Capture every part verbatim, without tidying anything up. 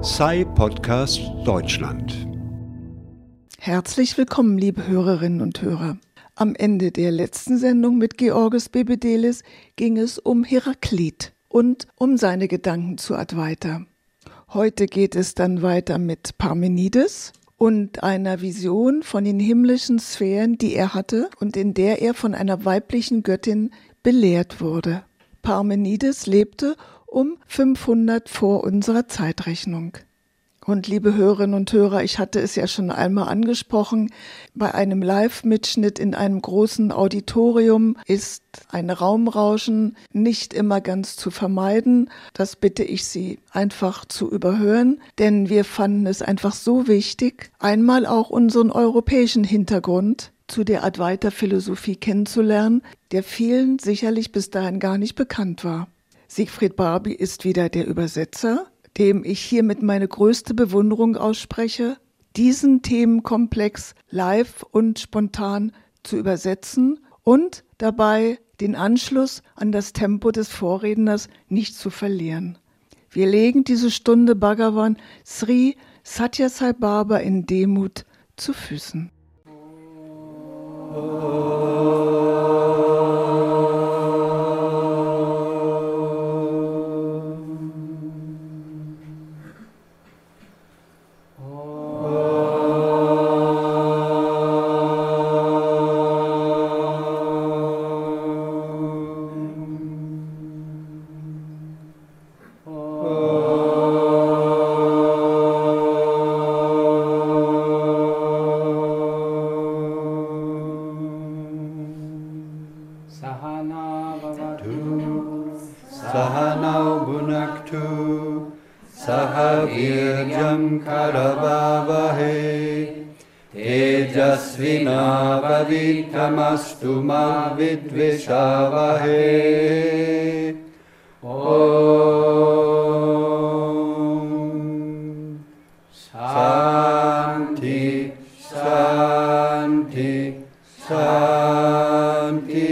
S A I Podcast Deutschland. Herzlich willkommen, liebe Hörerinnen und Hörer. Am Ende der letzten Sendung mit Georges Bebedelis ging es um Heraklit und um seine Gedanken zu Advaita. Heute geht es dann weiter mit Parmenides und einer Vision von den himmlischen Sphären, die er hatte und in der er von einer weiblichen Göttin belehrt wurde. Parmenides lebte um fünfhundert vor unserer Zeitrechnung. Und liebe Hörerinnen und Hörer, ich hatte es ja schon einmal angesprochen, bei einem Live-Mitschnitt in einem großen Auditorium ist ein Raumrauschen nicht immer ganz zu vermeiden. Das bitte ich Sie einfach zu überhören, denn wir fanden es einfach so wichtig, einmal auch unseren europäischen Hintergrund zu der Advaita-Philosophie kennenzulernen, der vielen sicherlich bis dahin gar nicht bekannt war. Siegfried Barby ist wieder der Übersetzer, dem ich hiermit meine größte Bewunderung ausspreche, diesen Themenkomplex live und spontan zu übersetzen und dabei den Anschluss an das Tempo des Vorredners nicht zu verlieren. Wir legen diese Stunde Bhagavan Sri Sathya Sai Baba in Demut zu Füßen. Tamastu ma vidvishavahe. Om Shanti, Shanti, Shanti.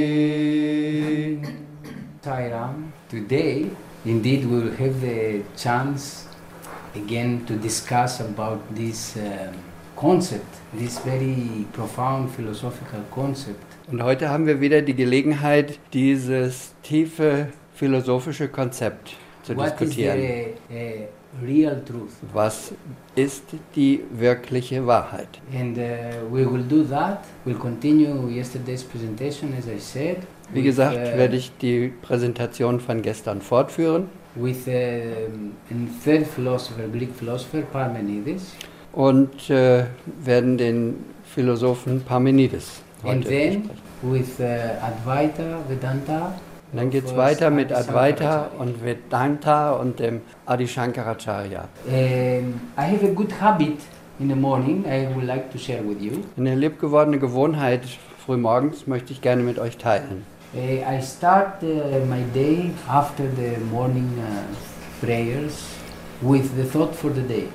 Sairam, today indeed we will have the chance again to discuss about this um, concept, this very profound philosophical concept. Und heute haben wir wieder die Gelegenheit, dieses tiefe philosophische Konzept zu What diskutieren. is the uh, real truth? Was ist die wirkliche Wahrheit? And uh, we will do that. We'll continue yesterday's presentation, as I said. Wie with, gesagt, uh, werde ich die Präsentation von gestern fortführen. With uh, a third philosopher, Greek philosopher, Parmenides. Und äh, werden den Philosophen Parmenides heute And then besprechen. with uh, Advaita, Vedanta. Und dann geht es of, weiter uh, mit Adi Advaita Shankaracharya. und Vedanta und dem Adi Shankaracharya. Um, I have a good habit in the morning I would like to share with you. Eine liebgewordene Gewohnheit frühmorgens möchte ich gerne mit euch teilen. Uh, I start uh, my day after the morning uh, prayers with the thought for the day.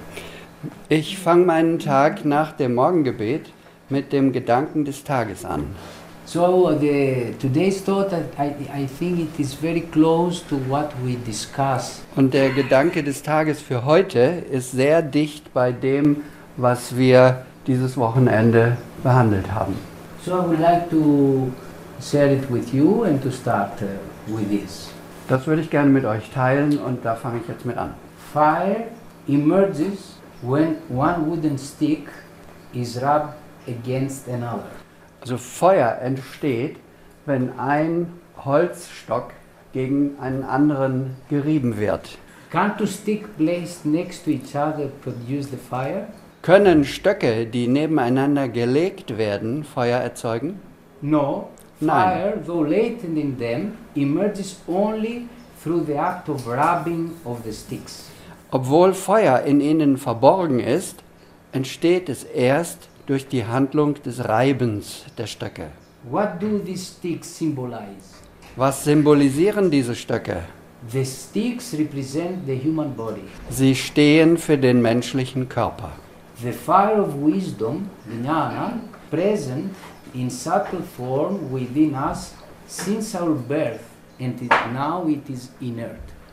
Ich fange meinen Tag nach dem Morgengebet mit dem Gedanken des Tages an. So the today's thought, I, I think it is very close to what we discuss. Und der Gedanke des Tages für heute ist sehr dicht bei dem, was wir dieses Wochenende behandelt haben. So I would like to share it with you and to start uh, with this. Das würde ich gerne mit euch teilen und da fange ich jetzt mit an. Fire emerges when one wooden stick is rubbed against another. Also Feuer entsteht, wenn ein Holzstock gegen einen anderen gerieben wird. Can't two sticks placed next to each other produce the fire? Können Stöcke, die nebeneinander gelegt werden, Feuer erzeugen? No. Nein. Fire, though latent in them, emerges only through the act of rubbing of the sticks. Obwohl Feuer in ihnen verborgen ist, entsteht es erst durch die Handlung des Reibens der Stöcke. What do these sticks symbolize? Was symbolisieren diese Stöcke? The sticks represent the human body. Sie stehen für den menschlichen Körper. The fire of wisdom, Jnana, present in subtle form within us since our birth, and it, now it is inert.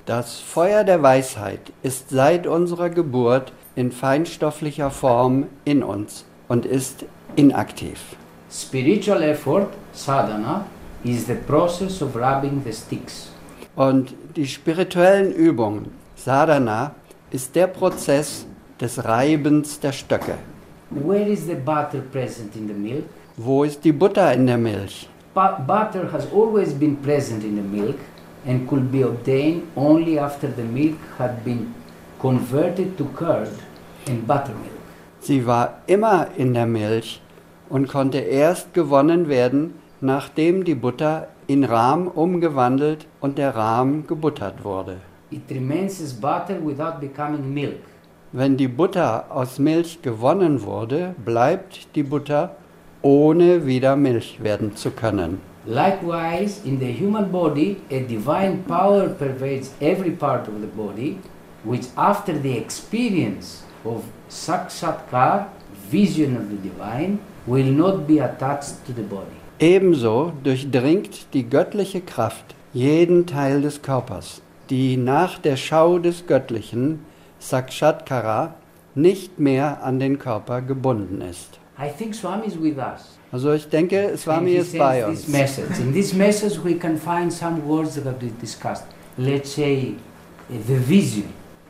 Das Feuer der Weisheit ist seit unserer Geburt in feinstofflicher Form in uns und ist inaktiv. Spiritual effort, sadhana, is the process of rubbing the sticks. Und die spirituellen Übungen, Sadhana, ist der Prozess des Reibens der Stöcke. Where is the butter present in the milk? Wo ist die Butter in der Milch? Bu- butter has always been present in the milk and could be obtained only after the milk had been converted to curd and buttermilk. Sie war immer in der Milch und konnte erst gewonnen werden, nachdem die Butter in Rahm umgewandelt und der Rahm gebuttert wurde. It remains as butter without becoming milk. Wenn die Butter aus Milch gewonnen wurde, bleibt die Butter, ohne wieder Milch werden zu können. Likewise, in the human body, a divine power pervades every part of the body, which after the experience of sakshatkar, vision of the divine, will not be attached to the body. Ebenso durchdringt die göttliche Kraft jeden Teil des Körpers, die nach der Schau des Göttlichen, Sakshatkara, nicht mehr an den Körper gebunden ist. I think Swami is with us. Also ich denke, Swami And he ist bei sends uns. this message. In this message we can find some words that we discussed. Let's say uh, the vision.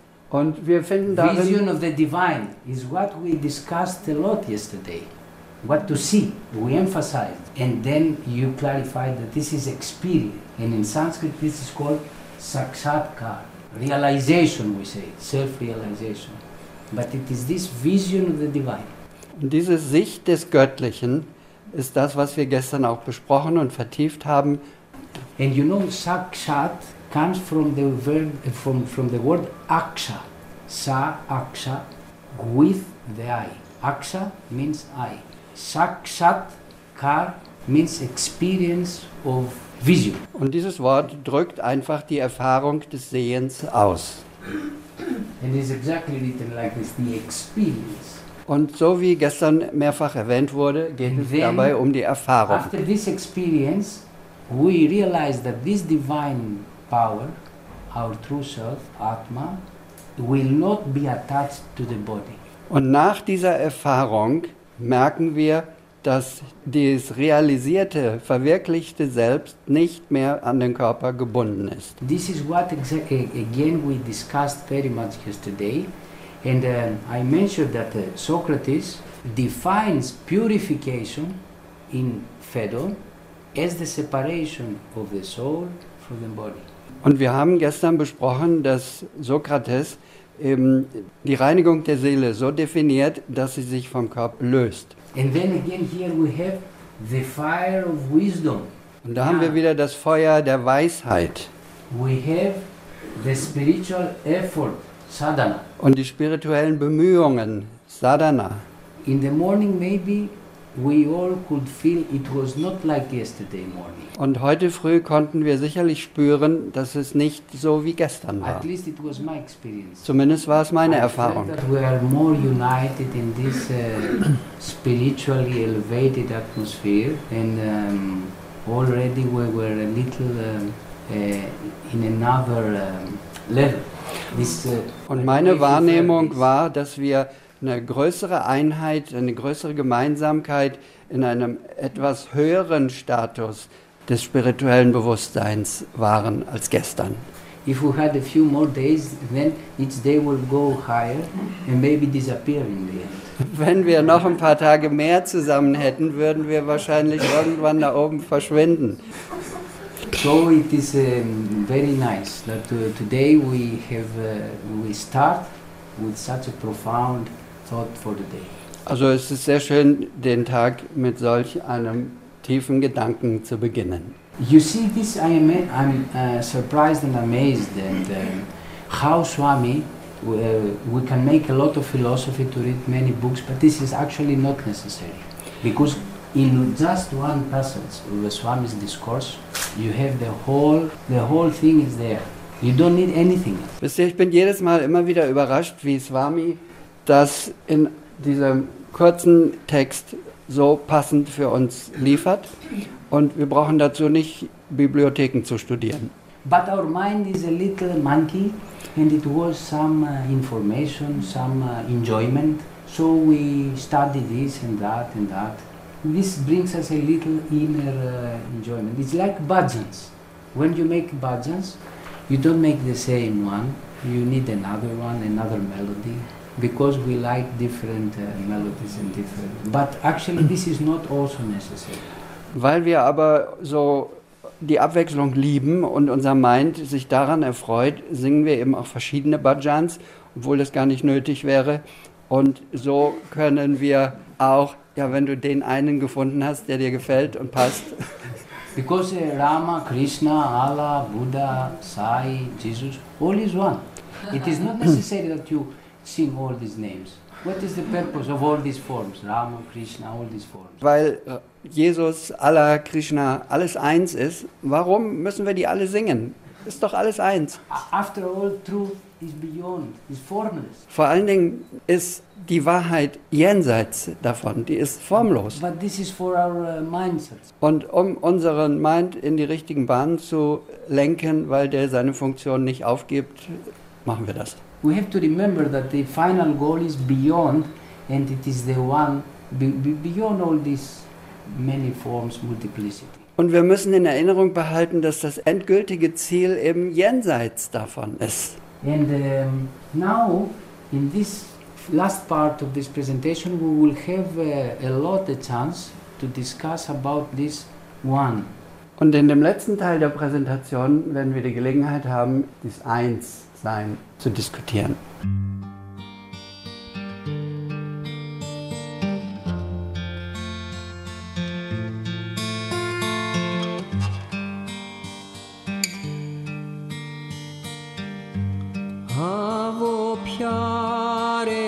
Und wir finden darin, Vision of the divine is what we discussed a lot yesterday. What to see, we emphasized. And then you clarified that this is experience. And in Sanskrit this is called sakshatkar. Realization, we say, self-realization. But it is this vision of the divine. und diese Sicht des Göttlichen ist das, was wir gestern auch besprochen und vertieft haben. And you know, sakshat comes from the verb, from, from the word aksha. Sa aksha, with the eye. Aksha means eye. Sakshat kar means experience of vision. Und dieses Wort drückt einfach die Erfahrung des Sehens aus. And it's exactly written like this, the experience. Und so wie gestern mehrfach erwähnt wurde, geht es Then, dabei um die Erfahrung. After this experience, we realize that this divine power, our true self, Atma, will not be attached to the body. Und nach dieser Erfahrung merken wir, dass dieses realisierte, verwirklichte Selbst nicht mehr an den Körper gebunden ist. This is what exa- again we discussed very much yesterday, and uh, I mentioned that uh, Socrates defines purification in Phaedon as the separation of the soul from the body. Und wir haben gestern besprochen, dass Sokrates eben die Reinigung der Seele so definiert, dass sie sich vom Körper löst. And then again here we have the fire of wisdom. Und da haben wir wieder das Feuer der Weisheit We have the spiritual effort, sadhana. und die spirituellen Bemühungen, Sadhana. In the morning maybe we all could feel it was not like yesterday morning. Und heute früh konnten wir sicherlich spüren, dass es nicht so wie gestern war. At least it was my experience. Zumindest war es meine I Erfahrung. felt that we are more united in this uh, spiritually elevated atmosphere, and um, already we were a little um, uh, in another um, level. This, uh, Und meine Wahrnehmung war, dass wir eine größere Einheit, eine größere Gemeinsamkeit in einem etwas höheren Status des spirituellen Bewusstseins waren als gestern. If we had a few more days, then each day will go higher and maybe disappear in the end. Wenn wir noch ein paar Tage mehr zusammen hätten, würden wir wahrscheinlich irgendwann da oben verschwinden. So it is um, very nice that uh, today we have uh, we start with such a profound thought for the day. Also es ist sehr schön, den Tag mit solch einem tiefen Gedanken zu beginnen. You see this, I am I'm uh, surprised and amazed at uh, how Swami, uh, we can make a lot of philosophy to read many books, but this is actually not necessary. Because in just one passage of the Swami's discourse, you have the whole, the whole thing is there. You don't need anything else. Wisst ihr, ich bin jedes Mal immer wieder überrascht, wie Swami das in diesem kurzen Text so passend für uns liefert. Und wir brauchen dazu nicht Bibliotheken zu studieren. But our mind is a little monkey, and it was some uh, information, some uh, enjoyment. So we study this and that and that. This brings us a little inner uh, enjoyment. It's like bhajans. When you make bhajans, you don't make the same one. You need another one, another melody, because we like different uh, melodies and different. But actually, this is not also necessary. Weil wir aber so die Abwechslung lieben und unser Mind sich daran erfreut, singen wir eben auch verschiedene Bhajans, obwohl das gar nicht nötig wäre. Und so können wir auch, ja, wenn du den einen gefunden hast, der dir gefällt und passt. Because uh, Rama, Krishna, Allah, Buddha, Sai, Jesus, all is one. It is not necessary that you sing all these names. What is the purpose of all these forms? Rama, Krishna, all these forms. Weil Jesus, Allah, Krishna, alles eins ist, warum müssen wir die alle singen? Ist doch alles eins. After all, truth is beyond, is formless. Vor allen Dingen ist die Wahrheit jenseits davon, die ist formlos. But this is for our uh, mindsets. Und um unseren Mind in die richtigen Bahnen zu lenken, weil der seine Funktion nicht aufgibt, machen wir das. We have to remember that the final goal is beyond, and it is the one be, be beyond all these many forms, multiplicity. Und wir müssen in Erinnerung behalten, dass das endgültige Ziel eben jenseits davon ist. And um, now, in this last part of this presentation, we will have uh, a lot of chance to discuss about this one. Und in dem letzten Teil der Präsentation werden wir die Gelegenheit haben, dieses Einssein zu diskutieren. Avo pyare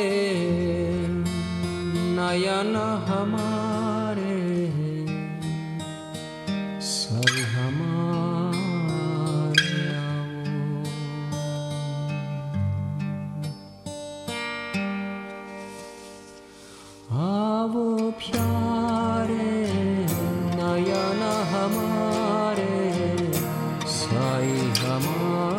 nayana hamare sai hamare avo pyare nayana hamare sai hamare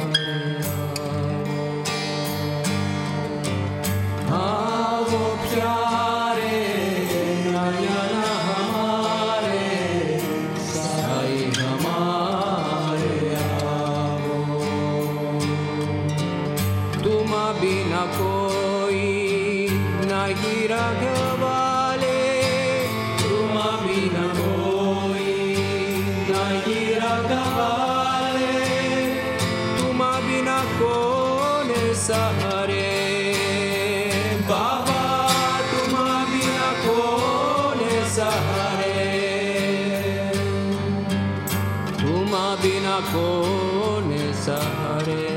Kone sahare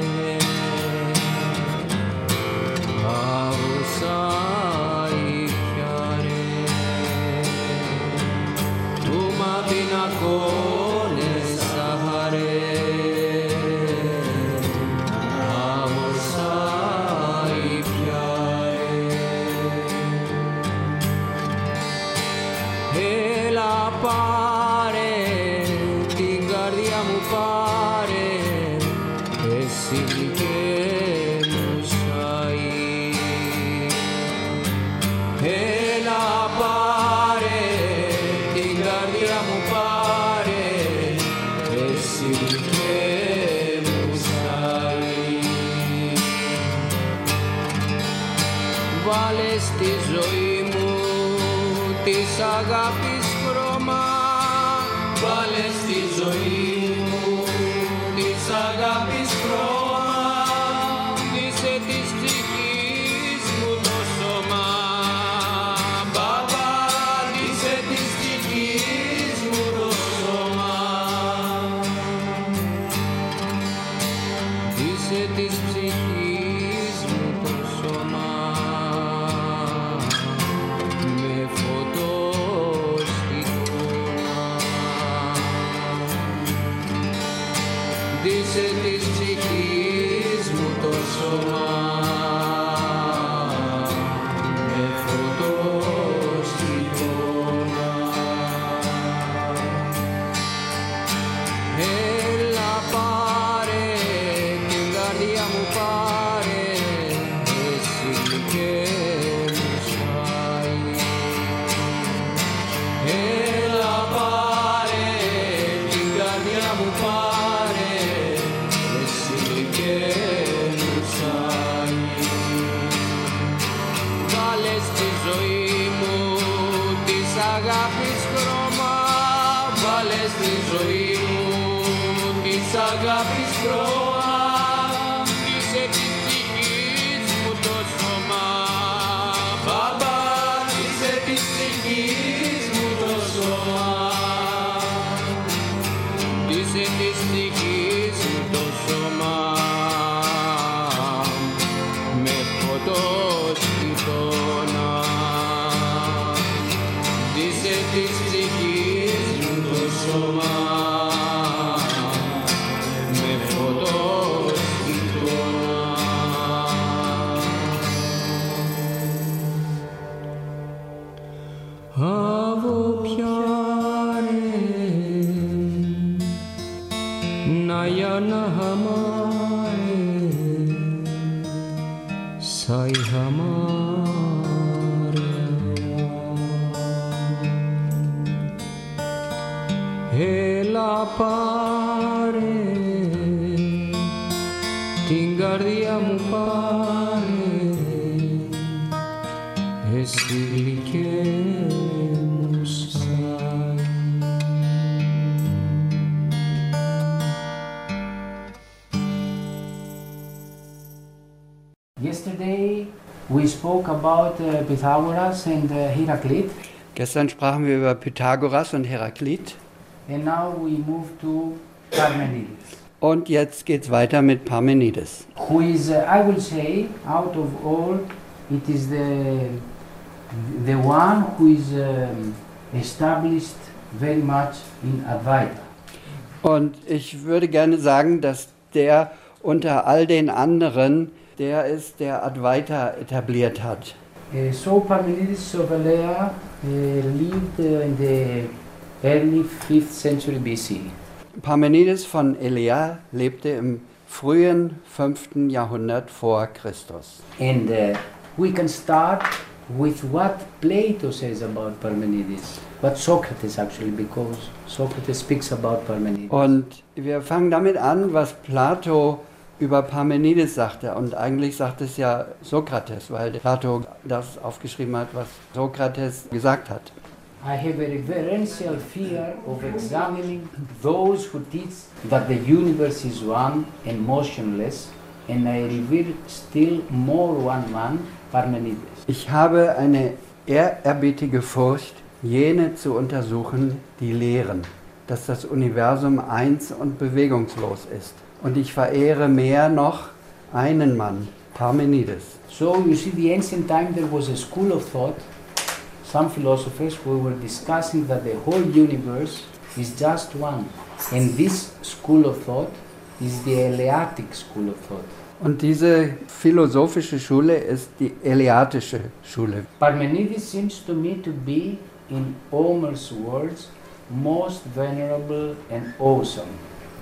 avo sai pyare tuma bina kone sahare avo sai pyare hela pare tingardiamu pare che musai e la pare ti guardiamo pare e sì che musai vale στη ζωή μου της αγάπης χρώμα βάλε στη ζωή μου της αγάπης χρώμα είσαι της ψυχής μου το σώμα μπαμπά είσαι της ψυχής μου το σώμα είσαι της ψυχής μου το σώμα με φωτός στην εικόνα είσαι της ψυχής μου το σώμα με φωτός στην εικόνα έλα στη ζωή μου της αγάπης πρόα, είσαι της ψυχής μου το σώμα. Μπαμπά, είσαι της ψυχής μου το σώμα. Είσαι της ψυχής μου το σώμα. Με φωτός γειτόνα. Είσαι της ψυχής μου το σώμα. Με φωτός γειτόνα. Αβο πιάρε να για να χαμάρε σαϊ χαμάρε έλα πάρε την καρδιά μου πάρε εσύ γλυκέ μου σάι. Yesterday we spoke about uh, Pythagoras and uh, Heraclit, Gestern sprachen wir über Pythagoras und Heraklit and now we move to Parmenides, und jetzt geht's weiter mit Parmenides. who is, uh, I will say, out of all, it is the the one who is um, established very much in Advaita. Und ich würde gerne sagen, dass der unter all den anderen der ist, der Advaita etabliert hat. Uh, so Parmenides of Elea uh, lived uh, in the early fifth century B C. Parmenides von Elea lebte im frühen fünften Jahrhundert vor Christus. And uh, we can start with what Plato says about Parmenides, what Socrates actually, because Socrates speaks about Parmenides. Und wir fangen damit an, was Plato über Parmenides sagte. Und eigentlich sagt es ja Sokrates, weil Plato das aufgeschrieben hat, was Sokrates gesagt hat. I have a reverential fear of examining those who teach that the universe is one and motionless, and I revere still more one man, Parmenides. Ich habe eine ehrerbietige Furcht, jene zu untersuchen, die lehren, dass das Universum eins und bewegungslos ist. Und ich verehre mehr noch einen Mann, Parmenides. So you see, the ancient time there was a school of thought, some philosophers who were discussing that the whole universe is just one. And this school of thought is the Eleatic school of thought. Und diese philosophische Schule ist die eleatische Schule. Parmenides seems to me to be, in Homer's words, most venerable and awesome.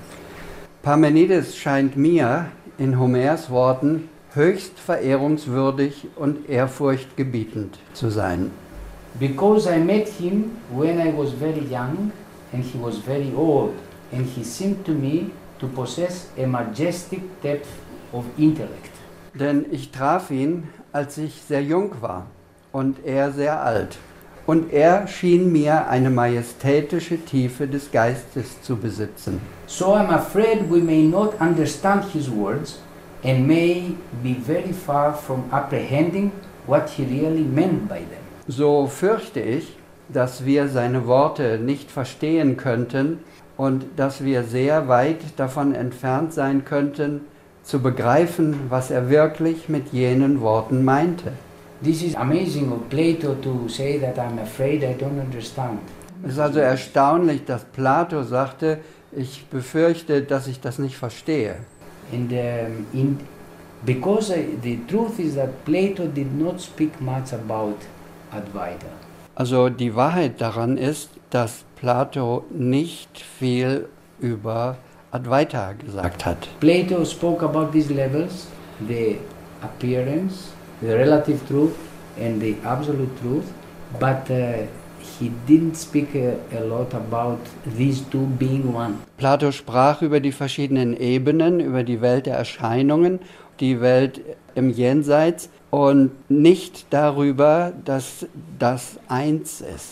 Parmenides scheint mir in Homers Worten höchst verehrungswürdig und ehrfurchtgebietend zu sein. Because I met him when I was very young and he was very old, and he seemed to me to possess a majestic depth of intellect. Denn ich traf ihn, als ich sehr jung war und er sehr alt. Und er schien mir eine majestätische Tiefe des Geistes zu besitzen. So I'm afraid we may not understand his words and may be very far from apprehending what he really meant by them. So fürchte ich, dass wir seine Worte nicht verstehen könnten und dass wir sehr weit davon entfernt sein könnten, zu begreifen, was er wirklich mit jenen Worten meinte. This is amazing of Plato to say that I'm afraid I don't understand. Es ist also erstaunlich, dass Plato sagte, ich befürchte, dass ich das nicht verstehe. And um, in, because I, the truth is that Plato did not speak much about Advaita. Also die Wahrheit daran ist, dass Plato nicht viel über Advaita gesagt hat. Plato spoke about these levels, the appearance, the relative truth and the absolute truth, but uh, he didn't speak a, a lot about these two being one. Plato sprach über die verschiedenen Ebenen, über die Welt der Erscheinungen, die Welt im Jenseits und nicht darüber, dass das eins ist.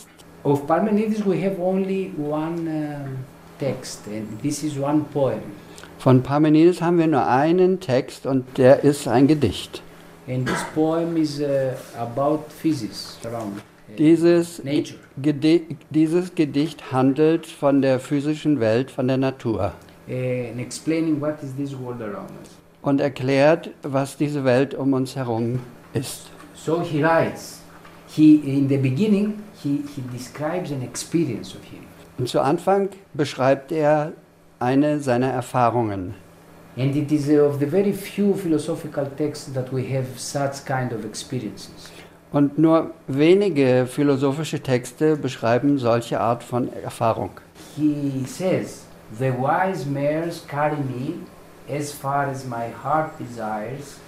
Of Parmenides we have only one um, text, and this is one poem. Von Parmenides haben wir nur einen Text und der ist ein Gedicht. And this poem is uh, about physics around uh, Dieses, nature. Gedi dieses Gedicht handelt von der physischen Welt, von der Natur Uh, and explaining what is this world around us. und erklärt, was diese Welt um uns herum ist. So he writes, he, in the beginning, he, he describes an experience of him. Und zu Anfang beschreibt er eine seiner Erfahrungen. And it is uh, of the very few philosophical texts that we have such kind of experiences. Und nur wenige philosophische Texte beschreiben solche Art von Erfahrung. He says, the wise mares carry me as far as my heart desires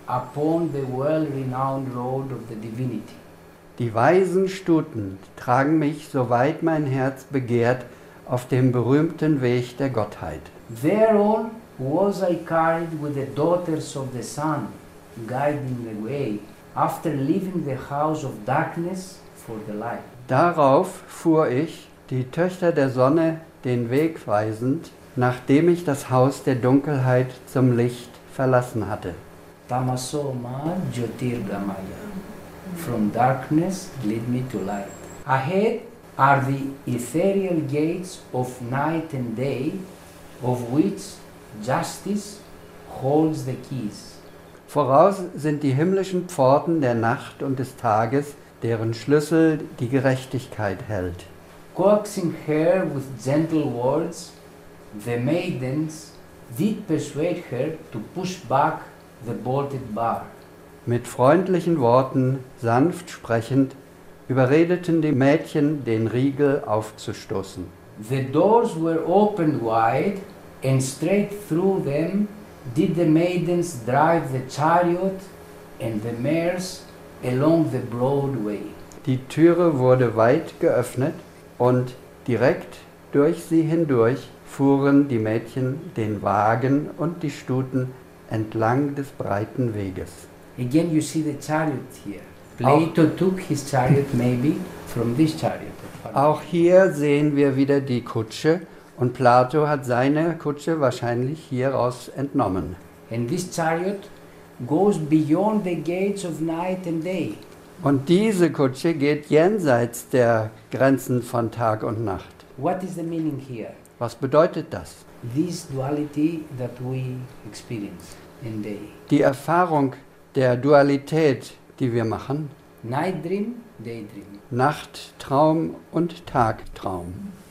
upon the well-renowned road of the divinity. Die weisen Stuten tragen mich, soweit mein Herz begehrt, auf dem berühmten Weg der Gottheit. Thereon was I carried with the daughters of the sun, guiding the way, after leaving the house of darkness for the light. Darauf fuhr ich, die Töchter der Sonne, den Weg weisend, nachdem ich das Haus der Dunkelheit zum Licht verlassen hatte. Tamaso ma Jyotirgamaya. From darkness lead me to light. Ahead are the ethereal gates of night and day, of which justice holds the keys. Voraus sind die himmlischen Pforten der Nacht und des Tages, deren Schlüssel die Gerechtigkeit hält. Coaxing her with gentle words, the maidens did persuade her to push back the bolted bar. Mit freundlichen Worten, sanft sprechend, überredeten die Mädchen, den Riegel aufzustoßen. The doors were opened wide, and straight through them did the maidens drive the chariot and the mares along the broad way. Die Türe wurde weit geöffnet und direkt durch sie hindurch fuhren die Mädchen den Wagen und die Stuten entlang des breiten Weges. Again you see the chariot here. Plato took his chariot maybe from this chariot. Auch hier sehen wir wieder die Kutsche und Plato hat seine Kutsche wahrscheinlich hieraus entnommen. And this chariot goes beyond the gates of night and day. Und diese Kutsche geht jenseits der Grenzen von Tag und Nacht. What is the meaning here? Was bedeutet das? This duality that we experience in day. Die Erfahrung der Dualität, die wir machen, Night dream, day dream. Nachttraum und Tagtraum.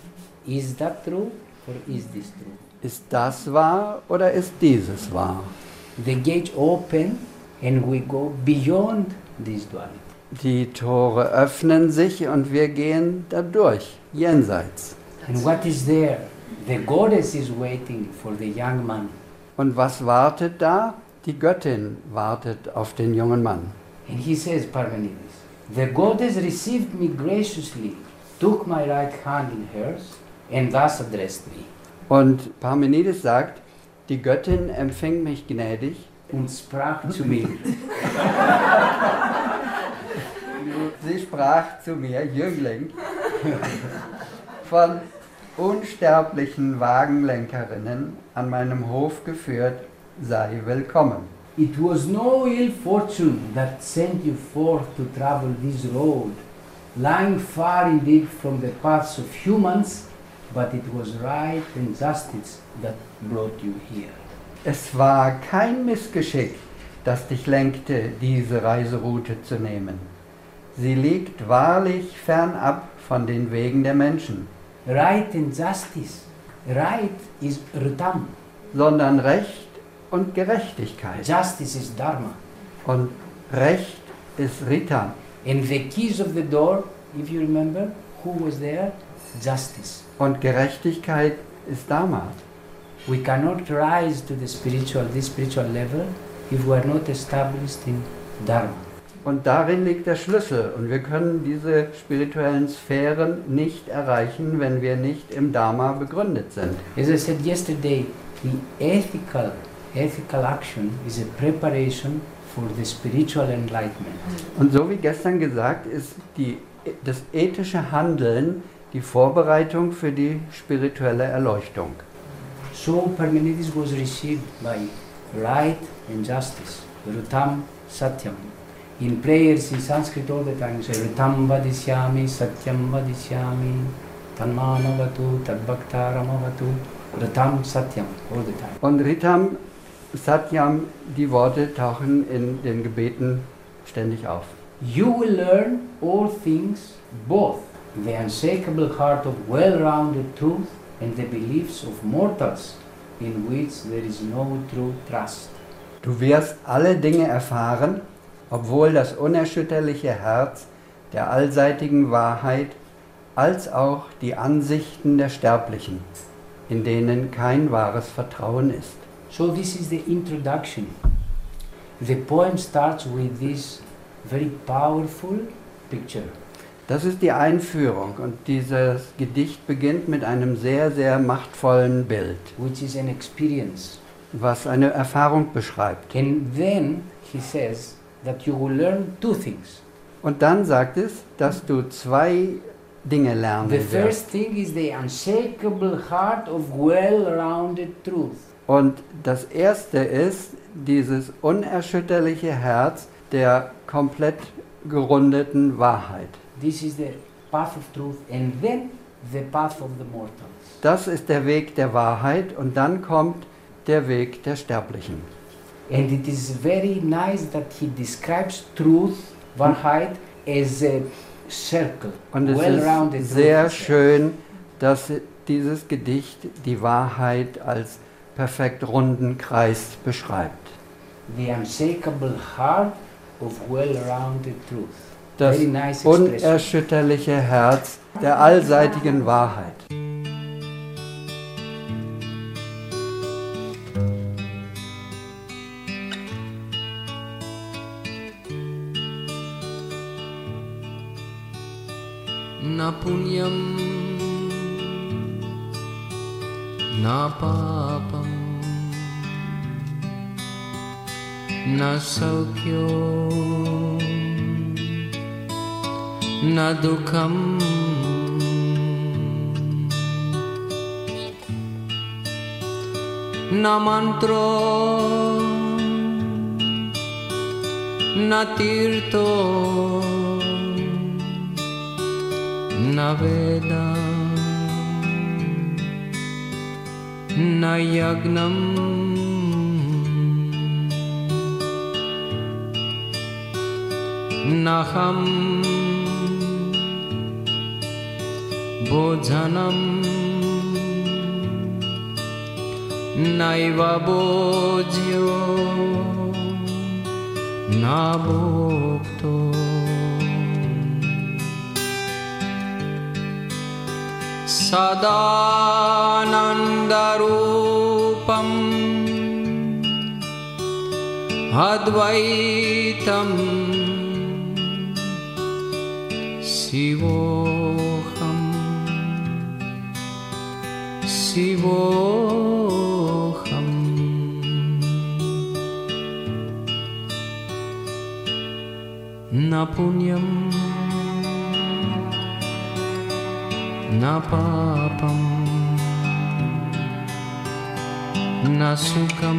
Is that true or is this true? Ist das wahr oder ist dieses wahr? The gates open and we go beyond this duality. Die Tore öffnen sich und wir gehen dadurch, jenseits. And what is there? The goddess is waiting for the young man. Und was wartet da? Die Göttin wartet auf den jungen Mann. And he says, Parmenides, the goddess received me graciously, took my right hand in hers, and thus addressed me. Und Parmenides sagt, die Göttin empfing mich gnädig Und sprach zu mir. Sie sprach zu mir, Jüngling, von unsterblichen Wagenlenkerinnen an meinem Hof geführt, sei willkommen. It was no ill fortune that sent you forth to travel this road, lying far indeed from the paths of humans, but it was right and justice that brought you here. Es war kein Missgeschick, das dich lenkte, diese Reiseroute zu nehmen. Sie liegt wahrlich fernab von den Wegen der Menschen, Right and justice. Right is Ritam. sondern Recht und Gerechtigkeit. Justice is Dharma. Und Recht ist Rita. And the keys of the door, if you remember, who was there? Justice. Und Gerechtigkeit ist Dharma. We cannot rise to the spiritual, this spiritual level if we are not established in Dharma. Und darin liegt der Schlüssel. Und wir können diese spirituellen Sphären nicht erreichen, wenn wir nicht im Dharma begründet sind. As I said yesterday, the ethical, ethical action is a preparation for the spiritual enlightenment. Und so wie gestern gesagt, ist die das ethische Handeln die Vorbereitung für die spirituelle Erleuchtung. So Parmenides was received by right and justice, Rutam Satyam. In prayers in Sanskrit all the time, say Rutam Vadisyami, Satyam Vadisyami, Tanmanavatu, Tadbhaktaramavatu, Rutam Satyam, all the time. Und Ritam, Satyam, die Worte tauchen in den Gebeten ständig auf. You will learn all things, both the unshakable heart of well-rounded truth and the beliefs of mortals, in which there is no true trust. Du wirst alle Dinge erfahren, obwohl das unerschütterliche Herz der allseitigen Wahrheit, als auch die Ansichten der Sterblichen, in denen kein wahres Vertrauen ist. So this is the introduction. The poem starts with this very powerful picture. Das ist die Einführung und dieses Gedicht beginnt mit einem sehr, sehr machtvollen Bild, Which is an experience. was eine Erfahrung beschreibt. And then he says that you will learn two things. Und dann sagt es, dass du zwei Dinge lernen The wirst. first thing is the unshakable heart of well-rounded truth. Und das erste ist dieses unerschütterliche Herz der komplett gerundeten Wahrheit. This is the path of truth, and then the path of the mortals. Das ist der Weg der Wahrheit und dann kommt der Weg der Sterblichen. And it is very nice that he describes truth, Wahrheit, as a circle, Und es well-rounded ist sehr truth. schön, dass dieses Gedicht die Wahrheit als perfekt runden Kreis beschreibt. The unshakable heart of well-rounded truth. Das Very nice expression. unerschütterliche Herz der allseitigen Wahrheit. Na punyam, na papam, na saukyam, na dukham, na mantro, na tirto, na veda, na yagnam, na ham, bodhanam, naiva bodhyo, na bhokto. Sadanandarupam Advaitam Sivoham Sivoham Na punyam na papam, na sukham,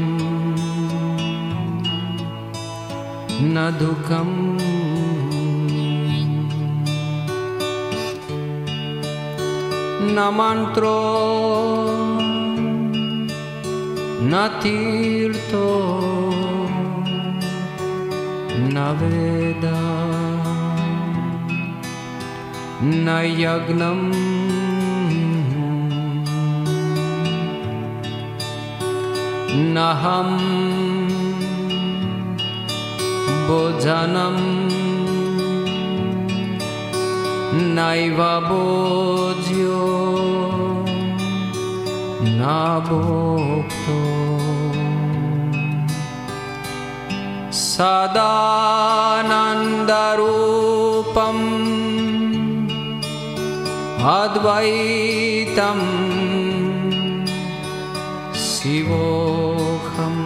na dukham, na mantro, na tirto, na veda, na yagnam, naham bodhanam naiva bodhyo na bhokto sadanandarupam advaitam Sivoham,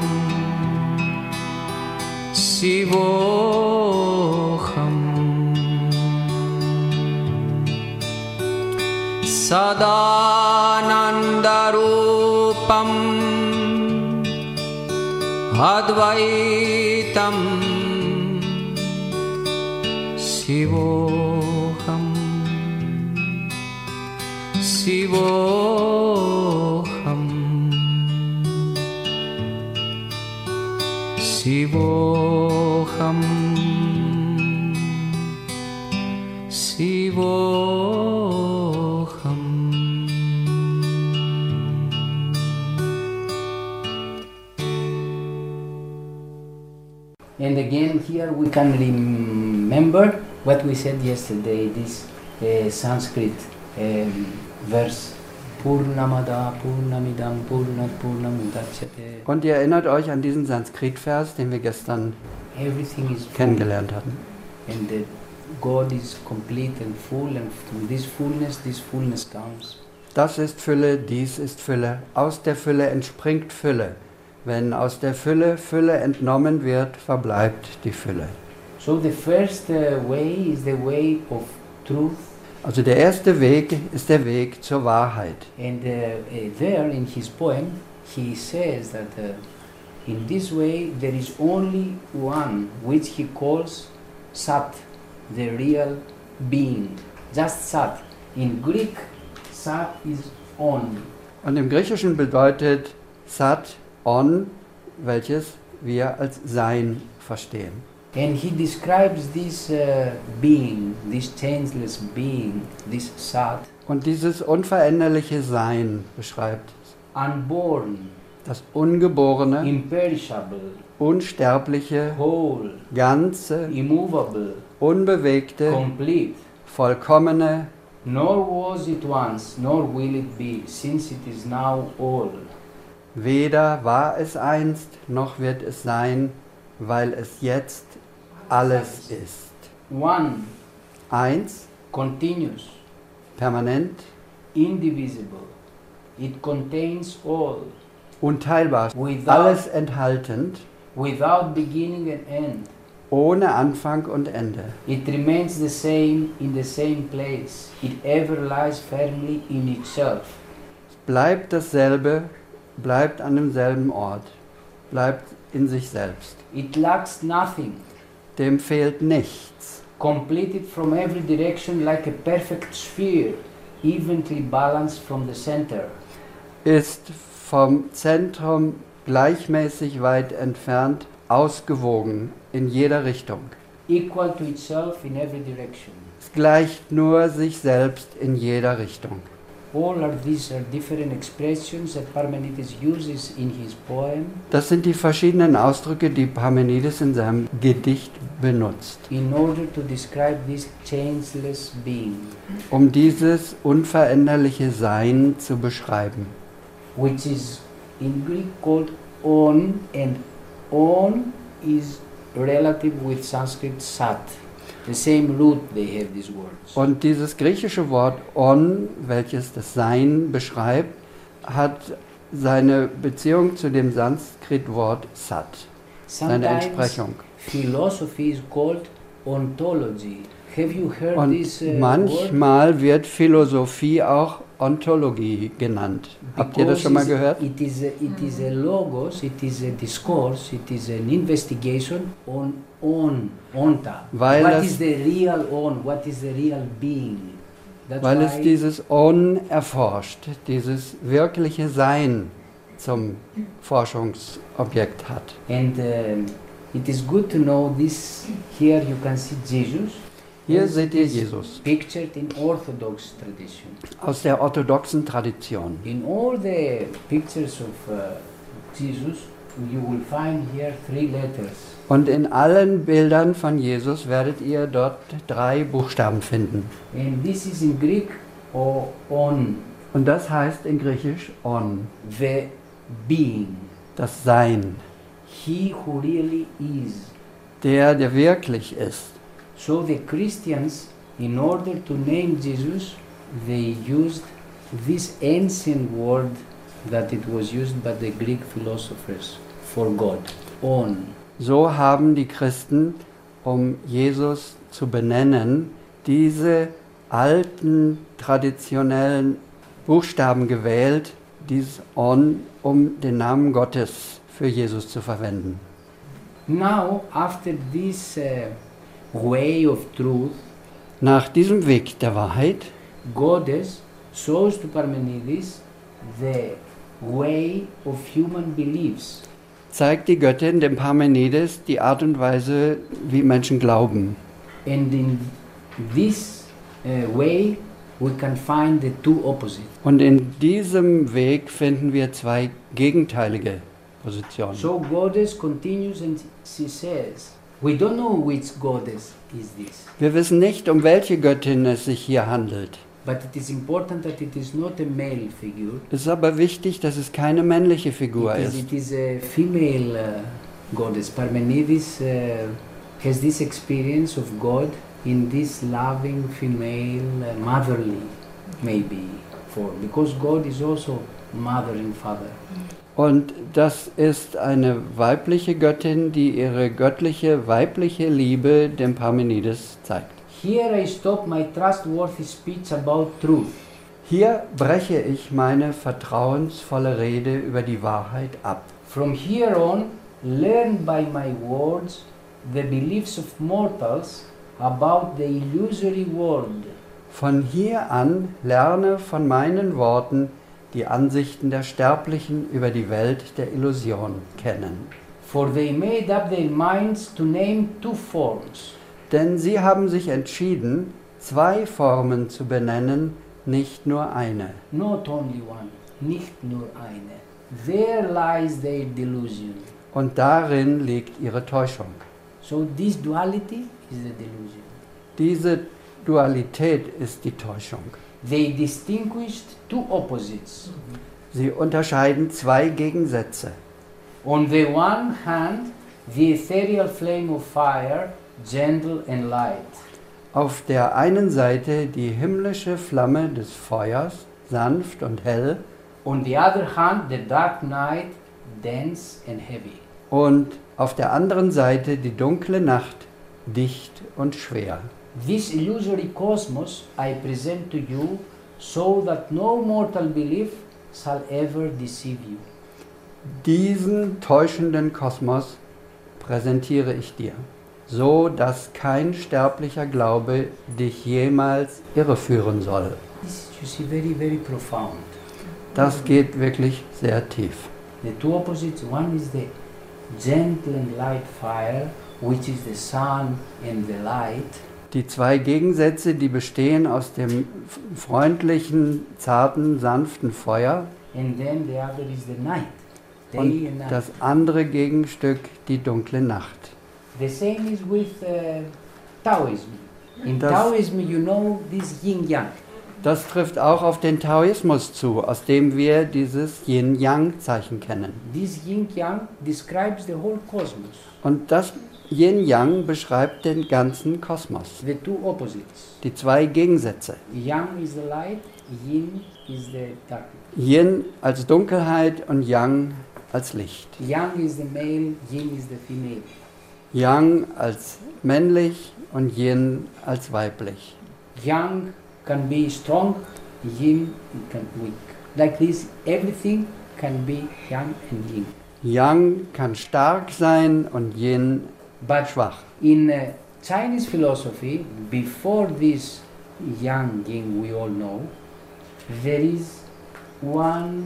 Sivoham. Sadanandarupam Advaitam Sivoham Sivoham Sivoham Sivoham. And again, here we can remember what we said yesterday, this uh, Sanskrit um, verse. Purnamada Purnamidam Purnat Purnamudachyate. Und ihr erinnert euch an diesen Sanskrit-Vers, den wir gestern Everything is full, kennengelernt hatten. and that God is complete and full, and from this fullness, this fullness comes. Das ist Fülle, dies ist Fülle. Aus der Fülle entspringt Fülle. Wenn aus der Fülle Fülle entnommen wird, verbleibt die Fülle. So the first uh, way is the way of truth, Also der erste Weg ist der Weg zur Wahrheit. and uh, uh, there in his poem he says that uh, in this way there is only one which he calls Sat, the real being, just Sat. In Greek, Sat is on. Und im Griechischen bedeutet Sat, On, welches wir als Sein verstehen. And he describes this uh, being, this changeless being, this Sat, Und dieses unveränderliche Sein beschreibt unborn, das Ungeborene, imperishable, Unsterbliche, whole, Ganze, immovable, Unbewegte, complete. Vollkommene, Nor was it once, nor will it be, since it is now all. weder war es einst, noch wird es sein, weil es jetzt alles ist. One, Eins, continuous, permanent, indivisible. It contains all, unteilbar, without, alles enthaltend, without beginning and end. ohne Anfang und Ende. It remains the same in the same place. It ever lies firmly in itself. Es bleibt dasselbe, bleibt an demselben Ort, bleibt in sich selbst. It lacks nothing, Dem fehlt nichts. completed from every direction like a perfect sphere, evenly balanced from the center. Ist vom Zentrum gleichmäßig weit entfernt, ausgewogen in jeder Richtung. Equal to itself in every direction. Es gleicht nur sich selbst in jeder Richtung. All are these are different expressions that Parmenides uses in his poem Das sind die verschiedenen Ausdrücke, die Parmenides in seinem Gedicht benutzt, in order to describe this changeless being, um dieses unveränderliche Sein zu beschreiben, which is in Greek called on, and on is relative with Sanskrit sat. The same root they have these words. Und dieses griechische Wort on, welches das Sein beschreibt, hat seine Beziehung zu dem Sanskrit-Wort sat, seine Sometimes Entsprechung. philosophy is called ontology. Have you heard Und this uh, word? manchmal wird Philosophie auch Ontologie genannt. Habt ihr das schon mal Because gehört? It is, a, it is a logos, it is a discourse, it is an investigation on on, onta. Weil What das- is the real on? What is the real being? That's Weil es why dieses On erforscht, dieses wirkliche Sein zum Forschungsobjekt hat. and um, it is good to know this. Here you can see Jesus. Hier Yes, seht ihr it is Jesus Pictured in Orthodox tradition. aus der orthodoxen Tradition. In all the pictures of uh, Jesus, you will find here three letters. Und in allen Bildern von Jesus werdet ihr dort drei Buchstaben finden. And this is in Greek or on, Und das heißt in Griechisch On, the being, das Sein, he who really is. der, der wirklich ist. So the Christians, in order to name Jesus, they used this ancient word that it was used by the Greek philosophers for God, on. So haben die Christen, um Jesus zu benennen, diese alten, traditionellen Buchstaben gewählt, dieses On, um den Namen Gottes für Jesus zu verwenden. Now, after this uh, way of truth, Nach diesem Weg der Wahrheit Goddess shows to Parmenides the way of human beliefs. zeigt die Göttin dem Parmenides die Art und Weise, wie Menschen glauben. And in this uh, way, we can find the two opposites. Und in diesem Weg finden wir zwei gegenteilige Positionen. So Goddess continues and she says, we don't know which goddess is this, Wir wissen nicht, um welche Göttin es sich hier handelt. but it is important that it is not a male figure. Es ist aber wichtig, dass es keine männliche Figur It is, ist. it is a female uh, goddess. Parmenides uh, has this experience of God in this loving female, uh, motherly, maybe form, because God is also mother and father. Und das ist eine weibliche Göttin, die ihre göttliche, weibliche Liebe dem Parmenides zeigt. Here I stop my trustworthy speech about truth. Hier breche ich meine vertrauensvolle Rede über die Wahrheit ab. From here on, learn by my words the beliefs of mortals about the illusory world. Von hier an lerne von meinen Worten die Ansichten der Sterblichen über die Welt der Illusion kennen. For they made up their minds to name two forms. Denn sie haben sich entschieden, zwei Formen zu benennen, nicht nur eine. Not only one, nicht nur eine. There lies their delusion. Und darin liegt ihre Täuschung. So this duality is the delusion. Diese Dualität ist die Täuschung. They distinguished two opposites. Sie unterscheiden zwei Gegensätze. On the one hand, the ethereal flame of fire, gentle and light. Auf der einen Seite die himmlische Flamme des Feuers, sanft und hell, On the other hand, the dark night, dense and heavy. und auf der anderen Seite die dunkle Nacht, dicht und schwer. This illusory cosmos I present to you so that no mortal belief shall ever deceive you. Diesen täuschenden Kosmos präsentiere ich dir, so dass kein sterblicher Glaube dich jemals irreführen soll. This is, you see, very, very profound. Das geht wirklich sehr tief. The two opposites, one is the gentle and light fire, which is the sun and the light. Die zwei Gegensätze, die bestehen aus dem freundlichen, zarten, sanften Feuer And then the other is the night, day und and night. das andere Gegenstück die dunkle Nacht. The same is with uh, Taoism. In Das- Taoism, you know this yin-yang. Das trifft auch auf den Taoismus zu, aus dem wir dieses Yin-Yang-Zeichen kennen. This yin-yang describes the whole cosmos, Und das Yin-Yang beschreibt den ganzen Kosmos. the two opposites. Die zwei Gegensätze. Yang is the light, yin is the darkness. Yin als Dunkelheit und Yang als Licht. Yang is the male, yin is the female. Yang als männlich und Yin als weiblich. Yang can be strong, yin can be weak. Like this, everything can be yang and yin. Yang kann stark sein und Yin But schwach. in uh, Chinese philosophy, before this yang yin we all know, there is one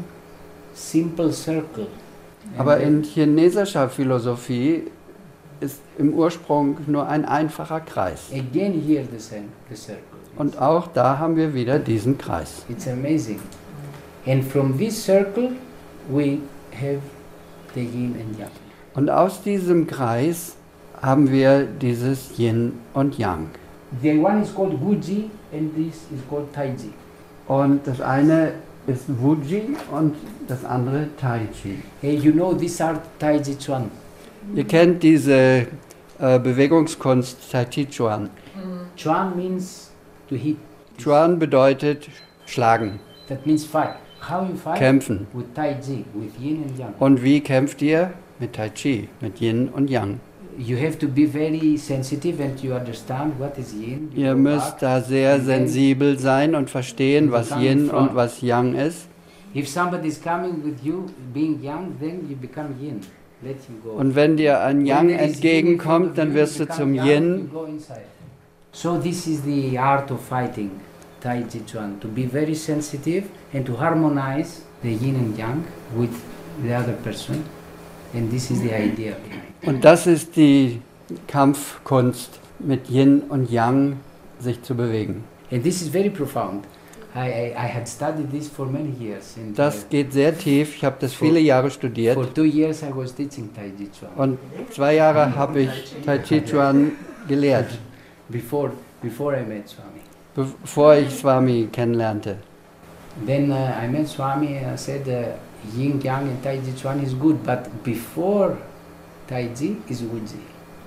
simple circle. And Aber then- in chinesischer Philosophie ist im Ursprung nur ein einfacher Kreis. again here the same, the circle. Und auch da haben wir wieder diesen Kreis. It's amazing. And from this circle we have the yin and yang. Und aus diesem Kreis haben wir dieses Yin und Yang. The one is called Guji and this is called Taiji. Und das eine ist Wuji und das andere Tai Chi. Hey, you know this art Taiji Chuan. Ihr kennt diese äh, Bewegungskunst Tai Chi Chuan. Chuan means to hit. Chuan bedeutet schlagen, That means fight. How you fight? kämpfen. With Taiji, with yin and yang. Und wie kämpft ihr? Mit Tai Chi, mit Yin und Yang. you have to be very sensitive and you understand what is yin. You Ihr go müsst back, da sehr and then sensibel sein und verstehen, was Yin und was Yang ist. if somebody is coming with you being young, then you become yin. Let him go. Und wenn dir ein When Yang there is yin in front entgegenkommt, of dann you, wirst you du become zum young, Yin. you go inside. So this is the art of fighting, Tai Chi Chuan, to be very sensitive and to harmonize the yin and yang with the other person. And this is the idea behind it. Und das ist die Kampfkunst, mit Yin und Yang sich zu bewegen. And this is very profound. I, I, I had studied this for many years. And Das uh, geht sehr tief. Ich habe das viele Jahre studiert. for two years I was teaching Tai Chi Chuan. Und zwei Jahre habe ich Tai Chi Chuan gelehrt, Before, before I met Swami. bevor ich Swami kennenlernte. Then uh, I met Swami and I said uh, Yin Yang and Tai Chi Chuan is good, but before Tai Chi is Wuji.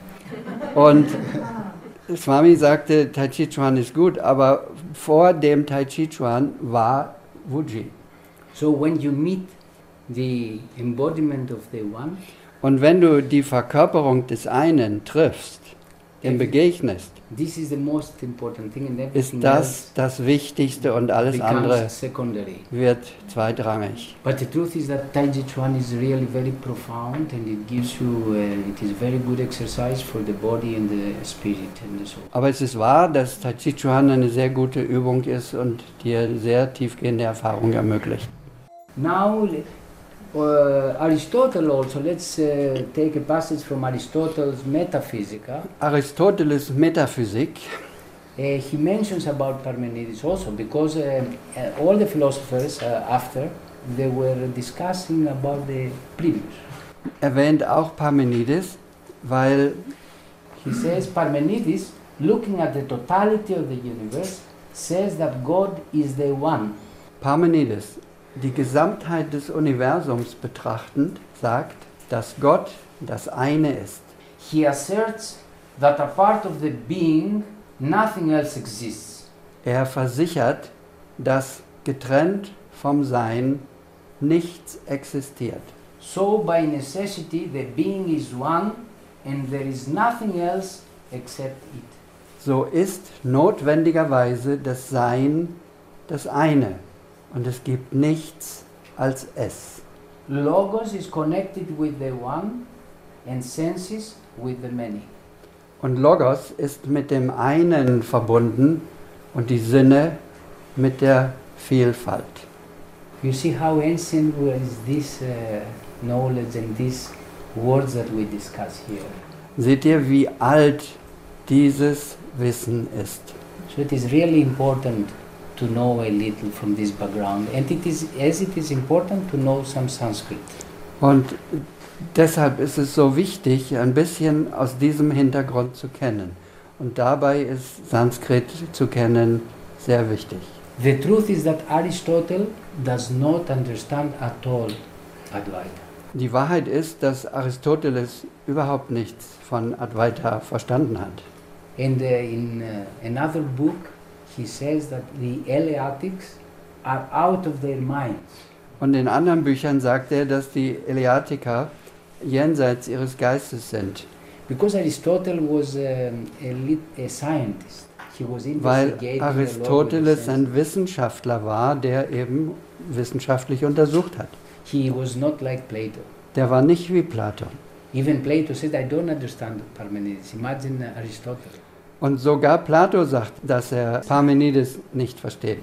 Und Swami sagte, Tai Chi Chuan ist gut, aber vor dem Tai Chi Chuan war Wuji. So when you meet the embodiment of the one, Und wenn du die Verkörperung des einen triffst, ihm begegnest, this is the most important thing, and ist everything das else das Wichtigste und alles andere becomes secondary. wird zweitrangig. But the truth is that Tai Chi Chuan is really very profound, and it gives you, uh, it is very good exercise for the body and the spirit and the soul. Aber es ist wahr, dass Tai Chi Chuan eine sehr gute Übung ist und dir sehr tiefgehende Erfahrungen ermöglicht. Now, uh, Aristotle also, let's uh, take a passage from Aristotle's Metaphysica. Aristoteles Metaphysik, Uh, he mentions about Parmenides also, because uh, uh, all the philosophers uh, after, they were discussing about the previous. erwähnt auch Parmenides, weil He says Parmenides, looking at the totality of the universe, says that God is the one. Parmenides die Gesamtheit des Universums betrachtend sagt, dass Gott das eine ist. He asserts that apart of the being, nothing else exists. Er versichert, dass getrennt vom Sein nichts existiert. So by necessity the being is one and there is nothing else except it. So ist notwendigerweise das Sein das eine und es gibt nichts als es. Logos is connected with the one and senses with the many. Und Logos ist mit dem einen verbunden und die Sinne mit der Vielfalt. You see how ancient was this uh, knowledge and these words that we discuss here. Seht ihr, wie alt dieses Wissen ist? So it is really important to know a little from this background, and it is as it is important to know some Sanskrit. Und deshalb ist es so wichtig, ein bisschen aus diesem Hintergrund zu kennen. Und dabei ist Sanskrit zu kennen sehr wichtig. The truth is that Aristotle does not understand at all Advaita. Die Wahrheit ist, dass Aristoteles überhaupt nichts von Advaita verstanden hat. And uh, in uh, another book, he says that the Eleatics are out of their minds. Und in anderen Büchern sagt er, dass die Eleatiker jenseits ihres Geistes sind, Because Aristotle was um, a, lit, a scientist. He was weil investigating the law of the Aristoteles senses. ein Wissenschaftler war, der eben wissenschaftlich untersucht hat. He was not like Plato. Der war nicht wie Platon. Even Plato said, I don't understand Parmenides. Imagine uh, Aristotle. Und sogar Plato sagt, dass er Parmenides nicht versteht.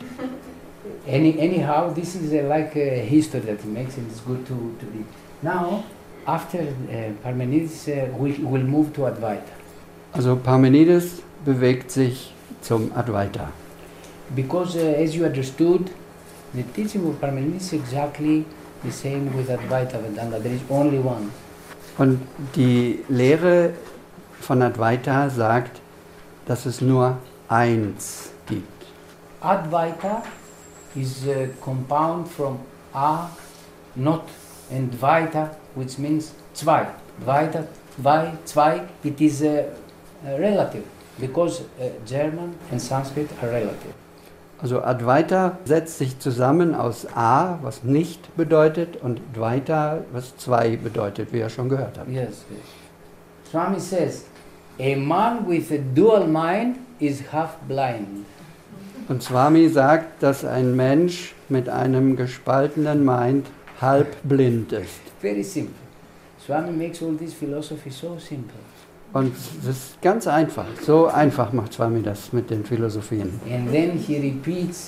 Any, anyhow, this is uh, like a history that he makes, and it's good to, to read. Now, after uh, Parmenides, uh, we will move to Advaita. Also Parmenides bewegt sich zum Advaita. Because uh, as you understood, the teaching of Parmenides is exactly the same with Advaita Vedanta. There is only one. Und die Lehre von Advaita sagt, dass es nur eins gibt. Advaita is a compound from A, not, and Vaita, which means zwei. Vaita, zwei, zwei, it is a, a relative, because uh, German and Sanskrit are relative. Also Advaita setzt sich zusammen aus A, was nicht bedeutet, und Dvaita, was zwei bedeutet, wie wir schon gehört haben. Yes, yes. Swami says, a man with a dual mind is half blind. Und Swami sagt, dass ein Mensch mit einem gespaltenen Mind halb blind ist. Very simple. Swami makes all this philosophy so simple. Und das ist ganz einfach. So einfach macht Swami das mit den Philosophien. And then he repeats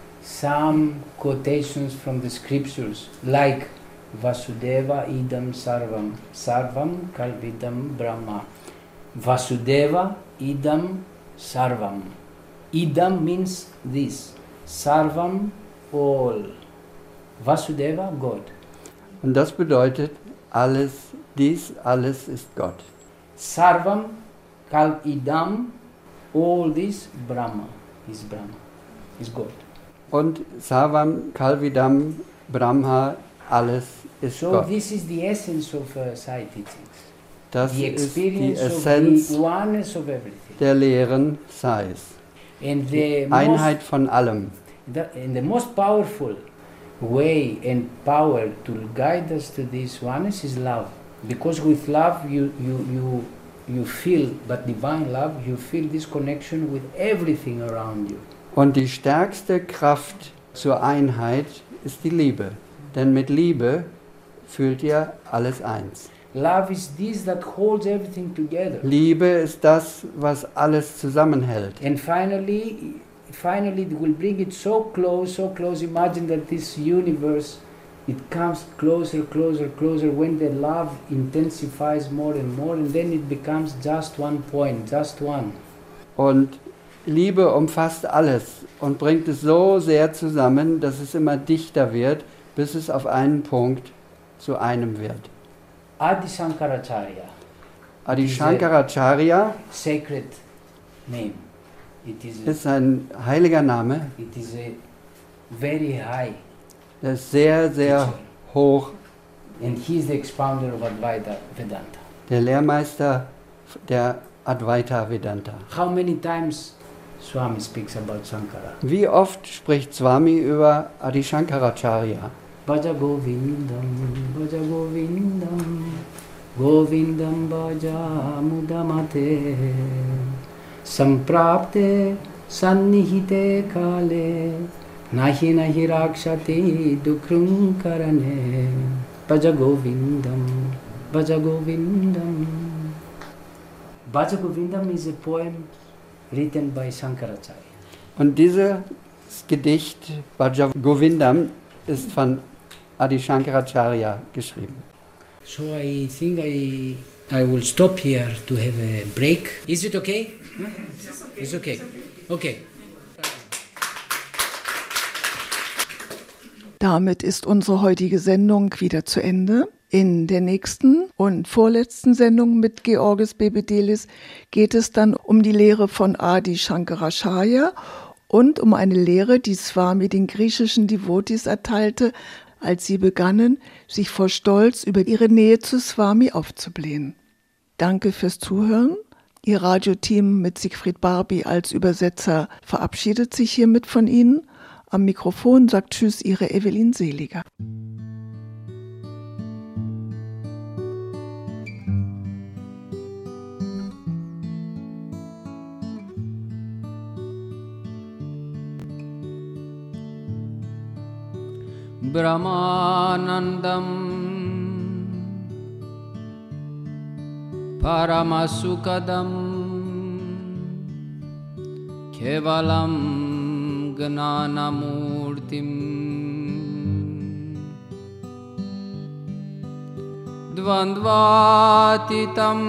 some quotations from the scriptures, like Vasudeva idam sarvam, sarvam kalvidam brahma. Vasudeva idam sarvam. Idam means this. Sarvam, all. Vasudeva, God. Und das bedeutet, alles, dies alles ist Gott. Sarvam, kal idam, all this Brahma is Brahma, is God. Und Sarvam, Kalvidam, Brahma, alles ist So Gott. this is the essence of uh, Sai teachings. Das The ist die experience of Essenz the oneness of everything. der Lehren Sais. And the Einheit most, von allem. the, and the most powerful way and power to guide us to this oneness is love. Because with love you, you, you, you feel, but divine love, you feel this connection with everything around you. Und die stärkste Kraft zur Einheit ist die Liebe. Denn mit Liebe fühlt ihr alles eins. Love is this that holds everything together. Liebe ist das, was alles zusammenhält. And finally, finally it will bring it so close, so close. Imagine that this universe, it comes closer, closer, closer when the love intensifies more and more, and then it becomes just one point, just one. Und Liebe umfasst alles und bringt es so sehr zusammen, dass es immer dichter wird, bis es auf einen Punkt zu einem wird. Adi Shankaracharya, Adi Shankaracharya sacred name. It is a, ist ein heiliger Name, it is a very high der ist sehr, sehr teacher. hoch, And he is the expounder of Advaita Vedanta. der Lehrmeister der Advaita Vedanta. How many times Swami speaks about Shankara? Wie oft spricht Swami über Adi Shankaracharya? Bhaja Govindam, Bhaja Govindam, Govindam Bhaja Mudamate, Samprapte Sannihite Kale, Nahi Nahi Rakshati Dukrum Karane, Bhaja Govindam, Bhaja Govindam. Bhaja Govindam is a poem written by Shankaracharya. Und dieses Gedicht Bhaja Govindam ist von Adi Shankaracharya geschrieben. So I think I I will stop here to have a break. Is it okay? Huh? It's okay. Okay. Damit ist unsere heutige Sendung wieder zu Ende. In der nächsten und vorletzten Sendung mit Georges Bebedelis geht es dann um die Lehre von Adi Shankaracharya und um eine Lehre, die Swami den griechischen Devotis erteilte, als sie begannen, sich vor Stolz über ihre Nähe zu Swami aufzublähen. Danke fürs Zuhören. Ihr Radioteam mit Siegfried Barbie als Übersetzer verabschiedet sich hiermit von Ihnen. Am Mikrofon sagt Tschüss, Ihre Evelyn Seliger. Brahmanandam Paramasukadam Kevalam Gnanamurtim Dvandvatitam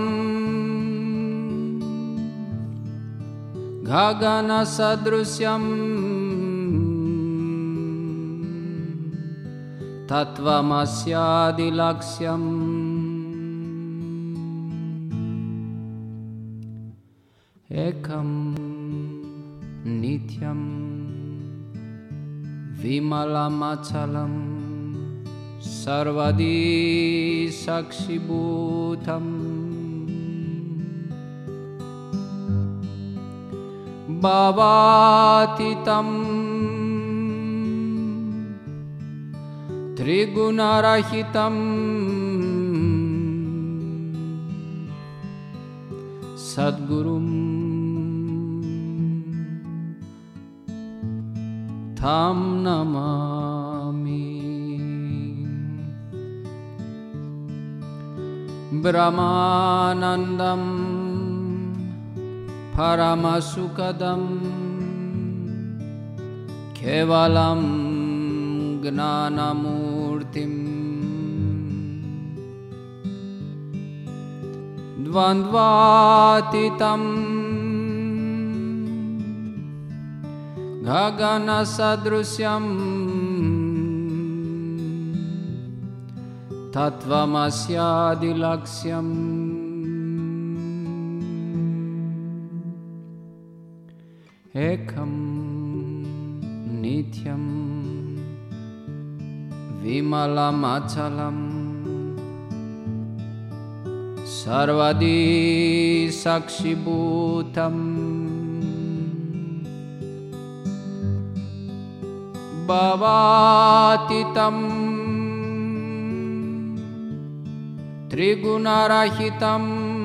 Gagana Sadrusyam Tattvamasyadilaksyam Ekam Nityam Vimalamachalam Sarvadi Sakshibhutam Bhavatitam Trigunarahitam Sadgurum Tam Namami Brahmanandam Paramasukadam Kevalam Gnanamurtim Dvandvatitam Gagana Sadrusyam Tattvamasyadilaksyam Ekam Nityam Vimalam Achalam Sarvadi Sakshibhutam Bhavatitam Trigunarahitam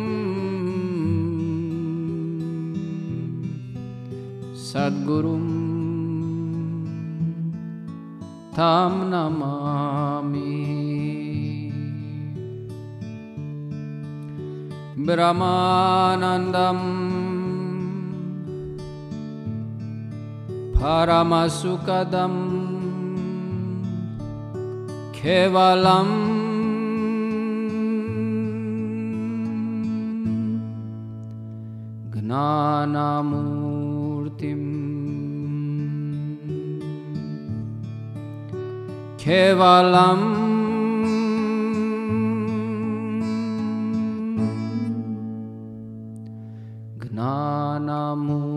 Sadgurum Tam Namami Brahmanandam Paramasukadam Kevalam Gnanamurtim Kevalam Gnanamurtim